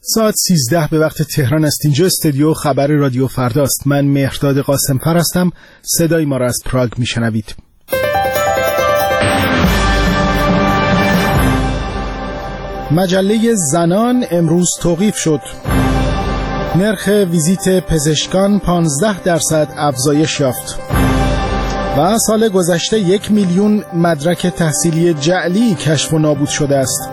ساعت 13 به وقت تهران است. اینجا استودیو خبر رادیو فرداست. من مهرداد قاسمفر هستم. صدای ما را از پراگ میشنوید. مجله زنان امروز توقیف شد. نرخ ویزیت پزشکان 15% افزایش یافت. و سال گذشته 1 میلیون مدرک تحصیلی جعلی کشف و نابود شده است.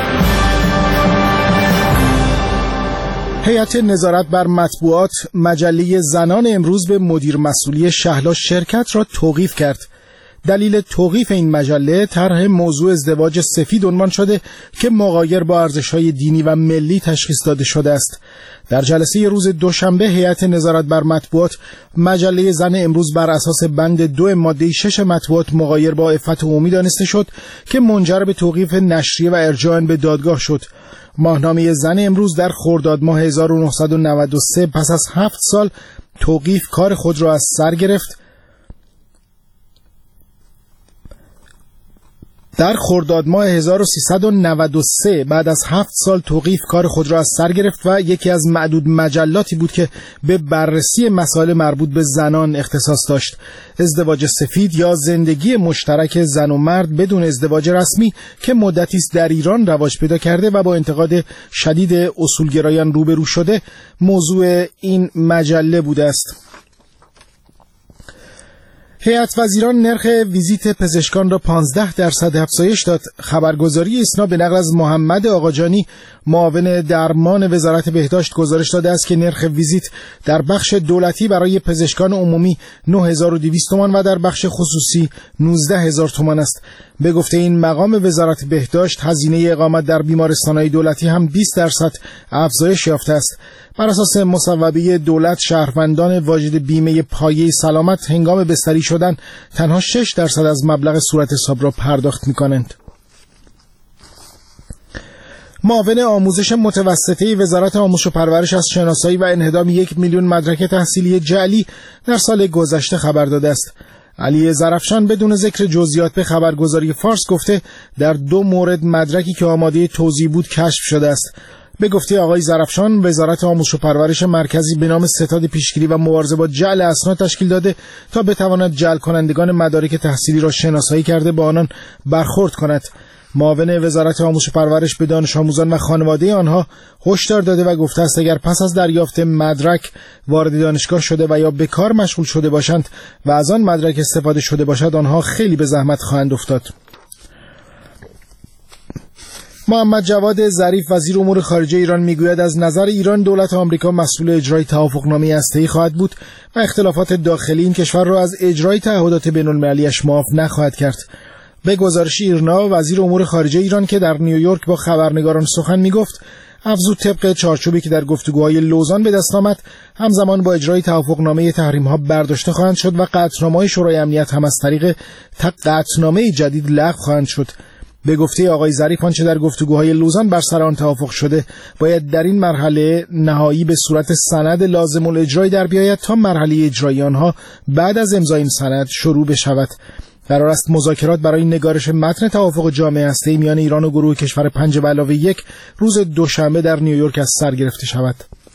هیئت نظارت بر مطبوعات مجله زنان امروز به مدیر مسئولی شهلا شرکت را توقیف کرد. دلیل توقیف این مجله طرح موضوع ازدواج سفید عنوان شده که مغایر با ارزش‌های دینی و ملی تشخیص داده شده است. در جلسه روز دوشنبه هیئت نظارت بر مطبوعات مجله زن امروز بر اساس بند 2 ماده 6 مطبوعات مغایر با عفت عمومی دانسته شد که منجر به توقیف نشریه و ارجاع آن به دادگاه شد. ماهنامه زن امروز در خرداد ماه 1993 پس از 7 سال توقیف کار خود را از سر گرفت. در خرداد ماه 1393 بعد از 7 سال توقیف کار خود را از سر گرفت و یکی از معدود مجلاتی بود که به بررسی مسائل مربوط به زنان اختصاص داشت. ازدواج سفید یا زندگی مشترک زن و مرد بدون ازدواج رسمی که مدتی است در ایران رواج پیدا کرده و با انتقاد شدید اصولگرایان روبرو شده موضوع این مجله بوده است. هیئت وزیران نرخ ویزیت پزشکان را 15% افزایش داد. خبرگزاری اسنا به نقل از محمد آقاجانی معاون درمان وزارت بهداشت گزارش داده است که نرخ ویزیت در بخش دولتی برای پزشکان عمومی 9200 تومان و در بخش خصوصی 19000 تومان است. به گفته این مقام وزارت بهداشت هزینه اقامت در بیمارستان‌های دولتی هم 20% افزایش یافته است. بر اساس مصوبه دولت شهروندان واجد بیمه پایه سلامت هنگام بستری شدن تنها 6% از مبلغ صورت حساب را پرداخت می‌کنند. معاون آموزش متوسطه وزارت آموزش و پرورش از شناسایی و انهدام 1 میلیون مدرک تحصیلی جعلی در سال گذشته خبر داده است. علی زرفشان بدون ذکر جزئیات به خبرگزاری فارس گفته در 2 مورد مدرکی که آماده توزیع بود کشف شده است. به گفته آقای زرفشان وزارت آموزش و پرورش مرکزی به نام ستاد پیشگیری و مبارزه با جعل اسناد تشکیل داده تا بتواند جعل کنندگان مدارک تحصیلی را شناسایی کرده با آنان برخورد کند. معاون وزارت آموزش و پرورش به دانش آموزان و خانواده آنها هشدار داده و گفته است اگر پس از دریافت مدرک وارد دانشگاه شده و یا به کار مشغول شده باشند و از آن مدرک استفاده شده باشد آنها خیلی به زحمت خواهند افتاد. محمد جواد ظریف وزیر امور خارجه ایران میگوید از نظر ایران دولت آمریکا مسئول اجرای توافقنامه هسته‌ای خواهد بود و اختلافات داخلی این کشور را از اجرای تعهدات بین‌المللی‌اش معاف نخواهد کرد. به گزارش ایرنا وزیر امور خارجه ایران که در نیویورک با خبرنگاران سخن میگفت افزود طبق چارچوبی که در گفتگوهای لوزان به دست آمد همزمان با اجرای توافقنامه تحریم‌ها برداشته خواهند شد و قطعنامه‌های شورای امنیت هم از طریق قطعنامه جدید لغو خواهند شد. به گفته آقای ظریف آنچه در گفتگوهای لوزان بر سر آن توافق شده باید در این مرحله نهایی به صورت سند لازم الاجرای در بیاید تا مرحله اجرایی آنها بعد از امضای این سند شروع بشود. قرار است مذاکرات برای نگارش متن توافق جامع هسته‌ای میان ایران و گروه کشور 5+1 روز دوشنبه در نیویورک از سر گرفته شود.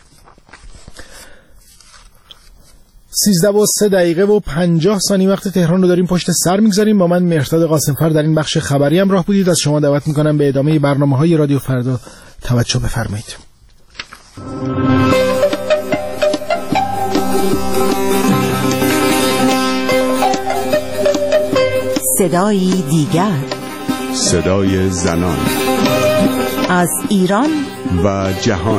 13:03 وقت تهران رو داریم پشت سر میگذاریم. با من مهرداد قاسمفر در این بخش خبری همراه بودید. از شما دعوت میکنم به ادامه برنامه‌های رادیو فردا توجه بفرمایید. صدای دیگر، صدای زنان از ایران و جهان.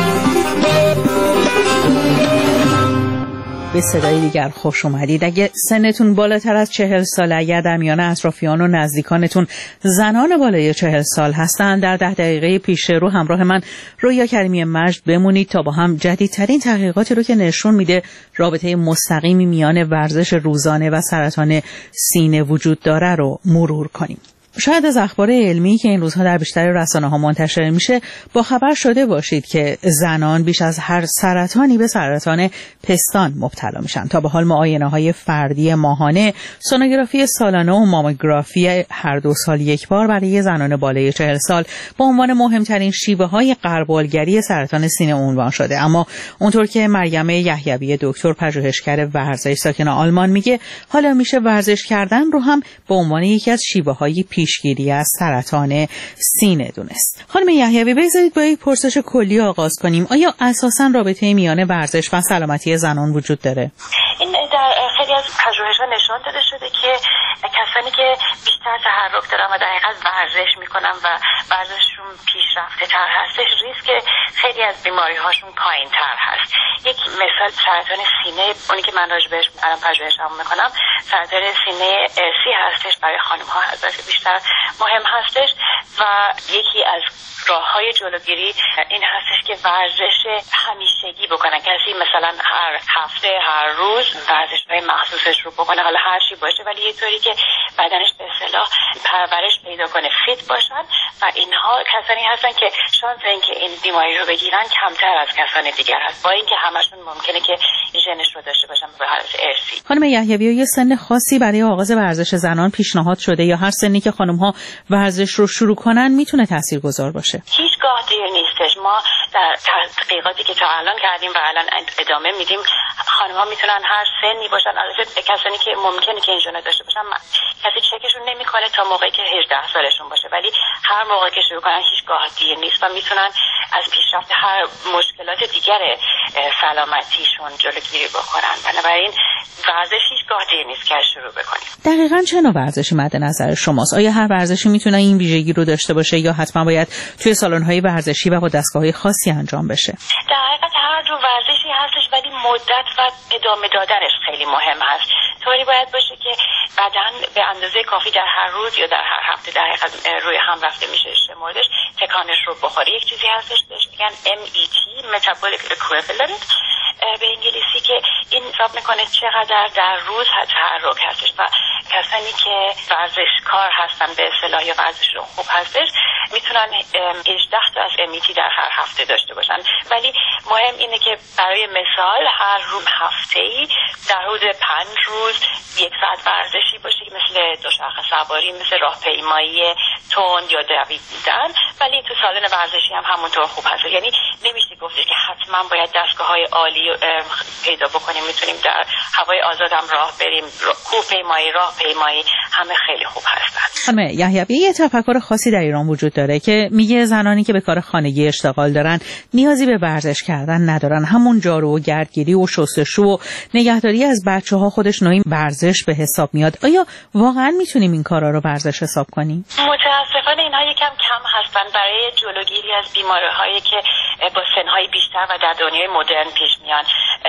به صدای دیگر خوش اومدید. اگه سنتون بالاتر از 40 ساله، اگر در میان اطرافیان و نزدیکانتون زنان بالای 40 سال هستن، در 10 دقیقه پیش رو همراه من رویا کریمی مجد بمونید تا با هم جدیدترین تحقیقاتی رو که نشون میده رابطه مستقیمی میان ورزش روزانه و سرطان سینه وجود داره رو مرور کنیم. شاید از اخبار علمی که این روزها در بیشتر رسانه‌ها منتشر میشه با خبر شده باشید که زنان بیش از هر سرطانی به سرطان پستان مبتلا میشن. تا به حال معاینه‌های فردی ماهانه، سونوگرافی سالانه و ماموگرافی هر 2 سال یک بار برای زنان بالای 40 سال به عنوان مهمترین شیوه‌های غربالگری سرطان سینه عنوان شده. اما اونطور که مریم یحیوی دکتر پژوهشگر ورزش ساکن آلمان میگه، حالا میشه ورزش کردن رو هم به عنوان یکی از شیوه‌های پیشگیری از سرطان سینه دونست. خانم یحیوی، بذارید با یک پرسش کلی آغاز کنیم. آیا اساساً رابطه میان ورزش و سلامتی زنان وجود داره؟ این در خیلی از پژوهش‌ها نشان داده شده که کسانی که بیشتر تحرک دارن و در حقیقت ورزش میکنن و ورزششون پیشرفته تر هستش، ریسک خیلی از بیماری هاشون پایین تر هست. یک مثال سرطان سینه، اونی که من راجبش الان پژوهشم میکنم، سرطان سینه ارثی هستش، برای خانم ها البته بیشتر مهم هستش و یکی از راه‌های جلوگیری این هستش که ورزش همیشگی بکنن. کسی مثلا هر هفته، هر روز ورزش‌های مخصوصش رو بکنه، حالا هر چی باشه، ولی یه طوری که بدنش به اصطلاح پرورش پیدا کنه، فیت باشن و اینها کسانی هستن که شانس اینکه این بیماری رو بگیرن کمتر از کسان دیگر هست، با اینکه همشون ممکنه که ژنش رو داشته باشن به حالت ارثی. خانم یحیوی، یه سن خاصی برای آغاز ورزش زنان پیشنهاد شده یا هر سنی که خانم‌ها ورزش رو شروع کنن میتونه تاثیرگذار باشه؟ هیچگاه دیر نیستش. ما در تحقیقاتی که تا الان کردیم و الان ادامه میدیم، خانم‌ها میتونن هر سنی باشن. البته کسانی که ممکنه که این ژن داشته باشن کسی چکشون نمیکنه تا موقعی که 18 سالشون باشه، ولی هر موقع که شروع کنن هیچگاه دیر نیست و میتونن از پیشرفت هر مشکلات دیگر سلامتیشون جلوگیری بکنن. بنابراین ورزش هیچگاه دیر نیست که شروع بکنیم. دقیقاً چه نوع ورزشی مد نظر شماست؟ آیا هر ورزشی میتونه این ویژگی رو داشته باشه یا حتما باید توی سالن‌های ورزشی و با دستگاه‌های خاصی انجام بشه؟ در حقیقت هر جور ورزشی هستش، ولی مدت و ادامه دادنش خیلی مهم هست. طوری باید باشه که بدن به اندازه کافی در هر روز یا در هر هفته در حقیقت روی هم رفته میشه شمردش، تکانش رو بخوره. یک چیزی هستش بهش میگن MET Metabolic Equivalent به انگلیسی، که این حساب میکنه چقدر در روز تحرک هستش و کسانی که ورزشکار هستن به اصطلاح یا ورزششون خوب هستش میتونن 18 تا از MET در هر هفته داشته باشن. ولی مهم اینه که برای مثال هر روز هفته‌ای در حدود 5 روز 1 ساعت ورزشی باشه که مثل دوچرخه سواری، مثل راهپیمایی تند یا دویدن، ولی تو سالن ورزشی هم همونطور خوب هست. یعنی نمیشه گفتش که حتما باید دستگاه‌های عالی پیدا بکنیم، میتونیم در هوای آزاد هم راه بریم، کوهپیمایی، راهپیمایی، همه خیلی خوب هستن. خانم یحیوی، یه تفکر خاصی در ایران وجود داره که میگه زنانی که به کار خانگی اشتغال دارن نیازی به ورزش کردن ندارن، همون جارو و گردگیری و شستشو و نگهداری از بچه‌ها خودش نوعی ورزش به حساب میاد. آیا واقعا میتونیم این کارا رو ورزش حساب کنیم؟ متاسفانه اینها یکم کم هستن برای جلوگیری از بیماری‌هایی که با سن‌های بیشتر و در دنیای مدرن پیش میان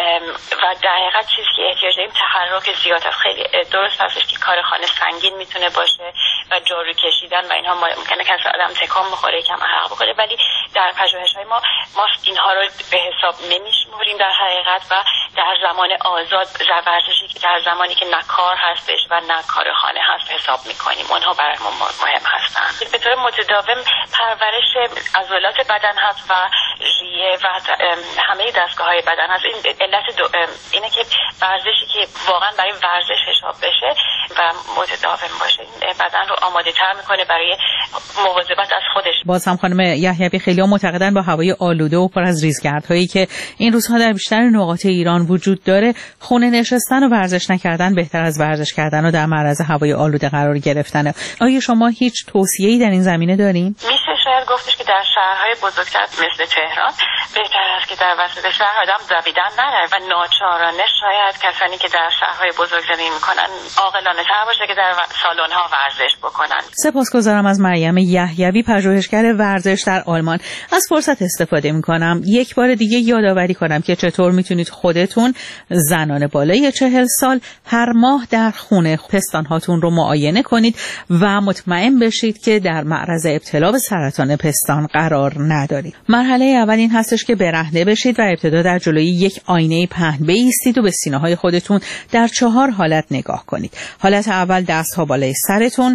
و در حقیقت چیزی که احتیاج داریم تحرک زیاد است. خیلی درست هستش که کار خانه سنگین میتونه باشه و جارو کشیدن و اینها ممکنه که آدم تکان بخوره، یکم عرق بخوره، ولی در پژوهش‌های ما اینها رو به حساب نمیشمریم در حقیقت و در زمان آزاد ورزشی که در زمانی که نه کار هستش و نه کار خانه هست حساب میکنیم، اونها برای ما مهم هستن. به طور متداوم پرورش عضلات بدن هست و ریه و همه دستگاه‌های بدن هست. این علت اینه که ورزشی که واقعا برای ورزش حساب بشه و متداوم باشه بدن رو آماده تر میکنه برای مواظبت از خودش. باز هم خانم یحیوی، خیلی معتقدن با هوای آلوده و پر از ریزگردهایی که این روزها در بیشتر نقاط ایران وجود داره، خونه نشستن و ورزش نکردن بهتر از ورزش کردن و در معرض هوای آلوده قرار گرفتنه. آیا شما هیچ توصیه‌ای در این زمینه دارین؟ میشه شاید گفتش که در شهرهای بزرگتر مثل تهران بهتر است که در وسط شهر آدم دویدن نره و ناچارانه شاید کسانی که در شهرهای بزرگ زندگی میکنن عاقلانه تر باشه که در سالن‌ها ورزش بکنن. سپاسگزارم از مریم یحیوی، پژوهشگر ورزش در آلمان. از فرصت استفاده میکنم یک بار دیگه یادآوری کنم که چطور میتونید خودتون، زنان بالای 40 سال، هر ماه در خونه پستانهاتون رو معاینه کنید و مطمئن بشید که در معرض ابتلا به سرطان پستان قرار ندارید. مرحله اول این هستش که برهنه بشید و ابتدا در جلوی یک آینه پهن بایستید و به سینه‌های خودتون در 4 حالت نگاه کنید. حالت اول دست‌ها بالای سرتون،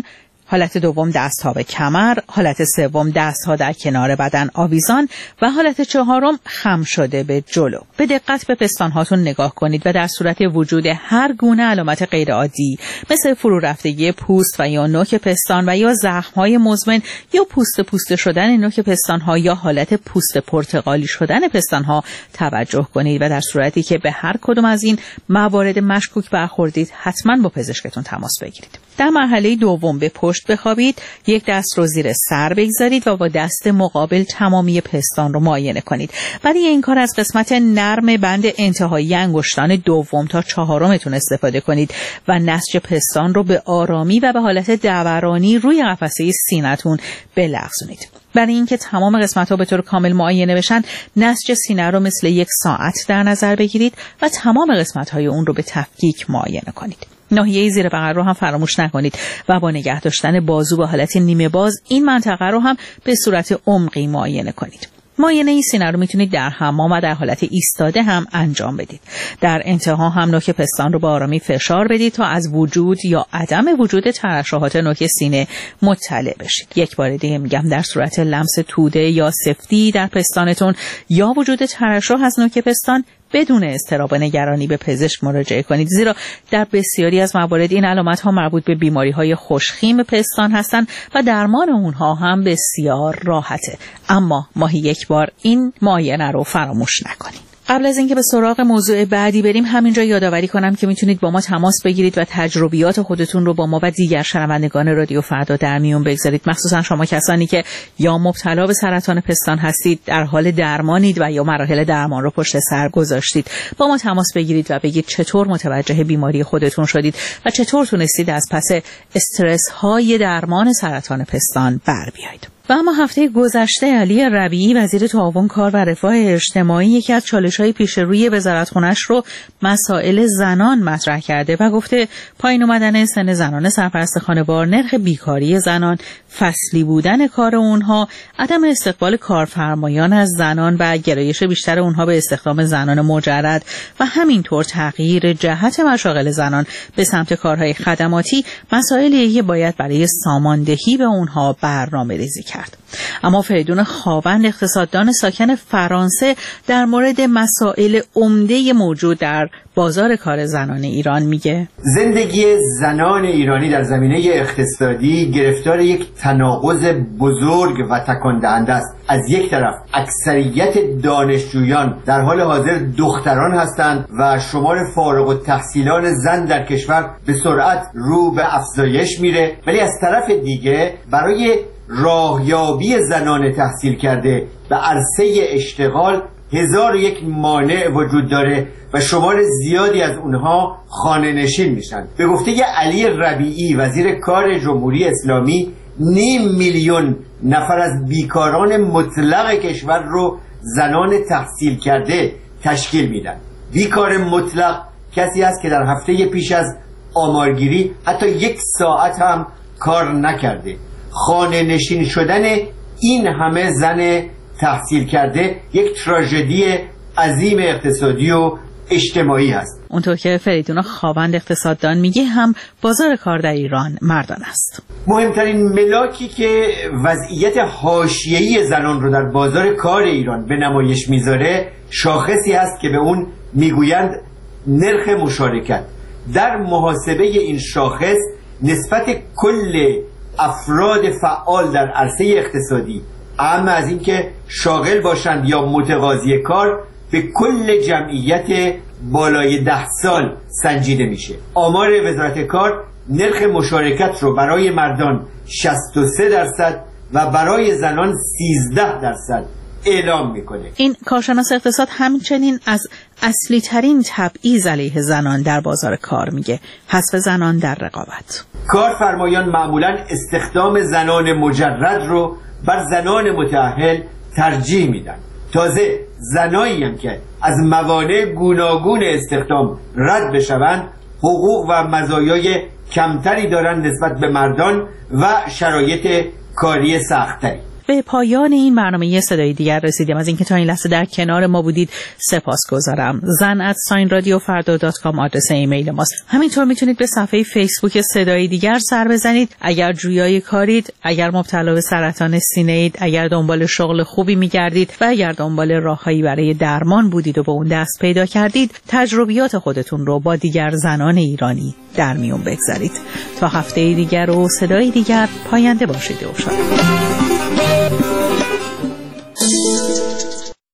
حالت دوم دستها به کمر، حالت سوم دستها در کنار بدن آویزان و حالت چهارم خم شده به جلو. به دقت به پستانهاتون نگاه کنید و در صورت وجود هر گونه علامت غیرعادی مثل فرو رفتگی پوست و یا نوک پستان و یا زخم‌های مزمن یا پوست شدن نوک پستان‌ها یا حالت پوست پرتقالی شدن پستان‌ها توجه کنید و در صورتی که به هر کدوم از این موارد مشکوک برخوردید حتما با پزشکتون تماس بگیرید. در مرحله دوم به پشت بخوابید، یک دست رو زیر سر بگذارید و با دست مقابل تمامی پستان رو معاینه کنید. برای این کار از قسمت نرم بند انتهایی انگشتان دوم تا چهارمتون استفاده کنید و نسج پستان رو به آرامی و به حالت دورانی روی قفسه سینه‌تون بلغزونید. برای اینکه تمام قسمت‌ها به طور کامل معاینه بشن، نسج سینه رو مثل یک ساعت در نظر بگیرید و تمام قسمت‌های اون رو به تفکیک معاینه کنید. ناحیه زیر بغل رو هم فراموش نکنید و با نگه داشتن بازو به حالت نیمه باز این منطقه رو هم به صورت عمقی معاینه کنید. معاینه این سینه رو میتونید در حمام و در حالت ایستاده هم انجام بدید. در انتها هم نوک پستان رو با آرامی فشار بدید تا از وجود یا عدم وجود ترشحات نوک سینه مطلع بشید. یک بار دیگه میگم در صورت لمس توده یا سفتی در پستانتون یا وجود ترشح از نوک پستان بدون اضطراب و نگرانی به پزشک مراجعه کنید، زیرا در بسیاری از موارد این علامت‌ها مربوط به بیماری‌های خوشخیم پستان هستند و درمان اونها هم بسیار راحته. اما ماهی یک بار این معاینه رو فراموش نکنید. قبل از اینکه به سراغ موضوع بعدی بریم، همینجا یادآوری کنم که میتونید با ما تماس بگیرید و تجربیات خودتون رو با ما و دیگر شنوندگان رادیو فردا در میون بگذارید، مخصوصا شما کسانی که یا مبتلا به سرطان پستان هستید، در حال درمانید و یا مراحل درمان رو پشت سر گذاشتید. با ما تماس بگیرید و بگید چطور متوجه بیماری خودتون شدید و چطور تونستید از پس استرس های درمان سرطان پستان بر بیایید. و اما هفته گذشته علی ربیعی وزیر تعاون کار و رفاه اجتماعی یکی از چالش‌های پیش روی وزارتخونه‌اش رو مسائل زنان مطرح کرده و گفته پایین اومدن سن زنان سرپرست خانوار، نرخ بیکاری زنان، فصلی بودن کار اونها، عدم استقبال کارفرمایان از زنان و گرایش بیشتر اونها به استخدام زنان مجرد و همینطور تغییر جهت مشاغل زنان به سمت کارهای خدماتی مسائلیه که باید برای ساماندهی به اونها برنامه‌ریزی کرد. اما فریدون خاوند، اقتصاددان ساکن فرانسه، در مورد مسائل عمده موجود در بازار کار زنان ایران میگه زندگی زنان ایرانی در زمینه اقتصادی گرفتار یک تناقض بزرگ و تکان دهنده است. از یک طرف اکثریت دانشجویان در حال حاضر دختران هستند و شمار فارغ التحصیلان زن در کشور به سرعت رو به افزایش میره، ولی از طرف دیگه برای راهیابی زنان تحصیل کرده به عرصه اشتغال 1001 مانع وجود داره و شمار زیادی از اونها خانه نشین میشن. به گفته علی ربیعی وزیر کار جمهوری اسلامی، 500,000 نفر از بیکاران مطلق کشور رو زنان تحصیل کرده تشکیل میدن. بیکار مطلق کسی است که در هفته پیش از آمارگیری حتی 1 ساعت هم کار نکرده. خانه نشین شدن این همه زن تحصیل کرده یک تراژدی عظیم اقتصادی و اجتماعی هست. اونطور که فریدون خاوند اقتصاددان میگه هم بازار کار در ایران مردان است. مهمترین ملاکی که وضعیت حاشیه‌ای زنان رو در بازار کار ایران به نمایش میذاره شاخصی هست که به اون میگویند نرخ مشارکت. در محاسبه این شاخص نسبت کل افراد فعال در عرصه اقتصادی، اما از اینکه شاغل باشند یا متقاضی کار، به کل جمعیت بالای 10 سال سنجیده میشه. آمار وزارت کار نرخ مشارکت رو برای مردان 63% و برای زنان 13% اعلام میکنه. این کارشناس اقتصاد همچنین از اصلی ترین تبعیض علیه زنان در بازار کار میگه حذف زنان در رقابت. کارفرمایان معمولاً استخدام زنان مجرد رو بر زنان متأهل ترجیح میدن. تازه زنایی هم که از موانع گوناگون استخدام رد بشوند حقوق و مزایای کمتری دارند نسبت به مردان و شرایط کاری سخت‌تری. به پایان این برنامه صدای دیگر رسیدیم. از اینکه تا این لحظه در کنار ما بودید سپاسگزارم. zan@radiofarda.com آدرس ایمیل ماست. همینطور میتونید به صفحه فیسبوک صدای دیگر سر بزنید. اگر جویای کارید، اگر مبتلا به سرطان سینه اید، اگر دنبال شغل خوبی میگردید و اگر دنبال راههایی برای درمان بودید و به اون دست پیدا کردید، تجربیات خودتون رو با دیگر زنان ایرانی در میون بگذارید. تا هفته دیگر و صدای دیگر، پاینده باشید و شاد.